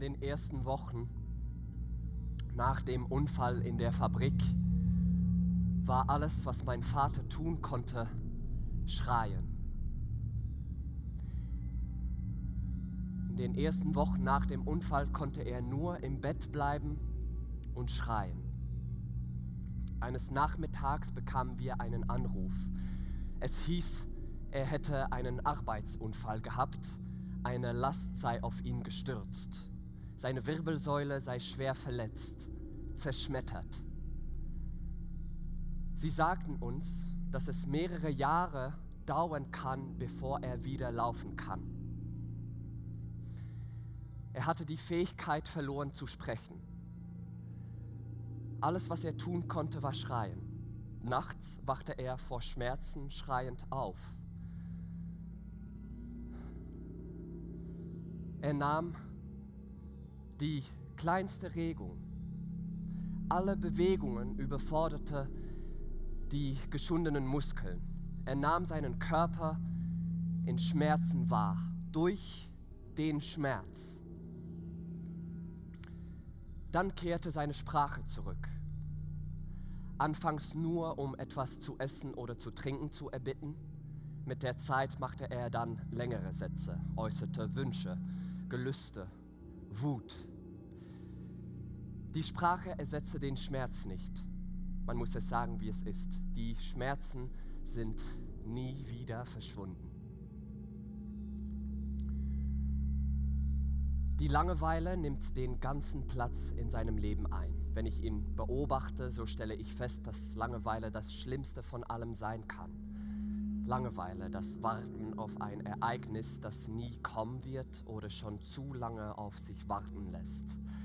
den ersten Wochen nach dem Unfall in der Fabrik war alles, was mein Vater tun konnte, schreien. In den ersten Wochen nach dem Unfall konnte er nur im Bett bleiben und schreien. Eines Nachmittags bekamen wir einen Anruf. Es hieß, er hätte einen Arbeitsunfall gehabt, eine Last sei auf ihn gestürzt. Seine Wirbelsäule sei schwer verletzt, zerschmettert. Sie sagten uns, dass es mehrere Jahre dauern kann, bevor er wieder laufen kann. Er hatte die Fähigkeit verloren zu sprechen. Alles, was er tun konnte, war schreien. Nachts wachte er vor Schmerzen schreiend auf. Er nahm die kleinste Regung. Alle Bewegungen überforderte die geschundenen Muskeln. Er nahm seinen Körper in Schmerzen wahr, durch den Schmerz. Dann kehrte seine Sprache zurück. Anfangs nur, um etwas zu essen oder zu trinken zu erbitten. Mit der Zeit machte er dann längere Sätze, äußerte Wünsche, Gelüste, Wut. Die Sprache ersetzte den Schmerz nicht. Man muss es sagen, wie es ist. Die Schmerzen sind nie wieder verschwunden. Die Langeweile nimmt den ganzen Platz in seinem Leben ein. Wenn ich ihn beobachte, so stelle ich fest, dass Langeweile das Schlimmste von allem sein kann. Langeweile, das Warten auf ein Ereignis, das nie kommen wird oder schon zu lange auf sich warten lässt.